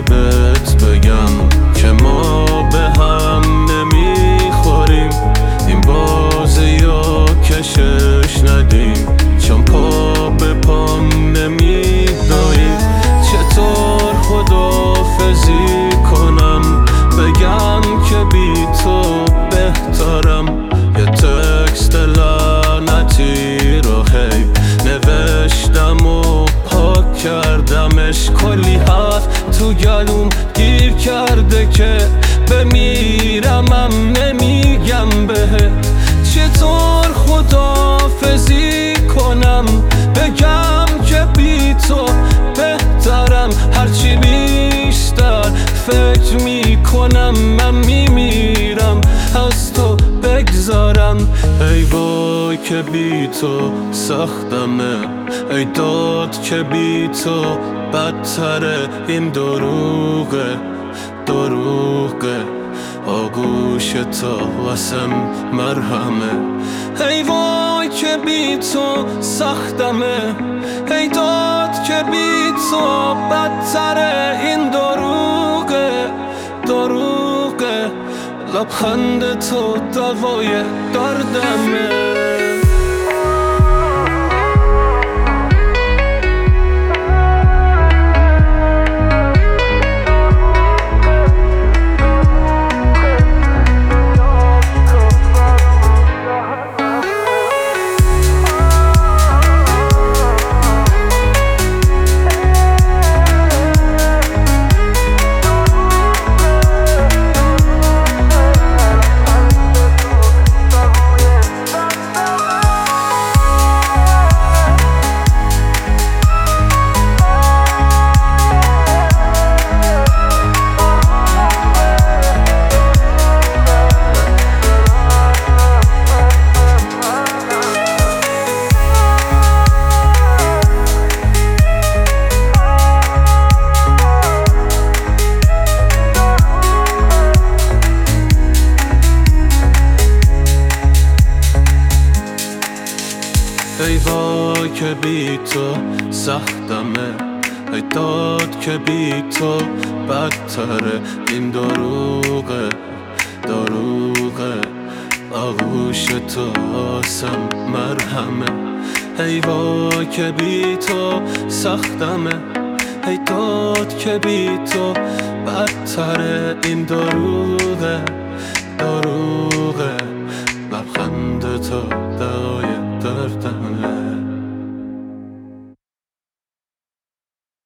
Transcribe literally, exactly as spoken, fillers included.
بهت بگم که ما به هم نمیخوریم، این بازی یا کشش ندیم، چون پا به پام نمیداریم. چطور خداحافظی کنم، بگم که بی تو بهترم. یه تکست لعنتی رو هی نوشتم و پاک کردمش، کلی حرف تو گلوم گیر کرده که بمیرمم نمیگم بهت. چطور خداحافظی کنم، بگم که بی تو بهترم. هرچی بیشتر فکر میکنم من میمیرم از تو بگذارم. ای وای که بی تو سختمه، ای داد که بی تو بدتره. این دروغه دروغه، آگوش تا واسم مرهمه. ای وای که بی تو سختمه، ای داد که بی تو بدتره. این دروغه دروغه، لبخند تو دوای دردمه. ای وای که بی تو سختمه، ای داد که بی تو بدتره. این دروغه دروغه، آغوش تو واسم مرهمه. ای وای که بی تو سختمه، ای داد که بی تو بدتره. این دروغه دروغه، لبخند تو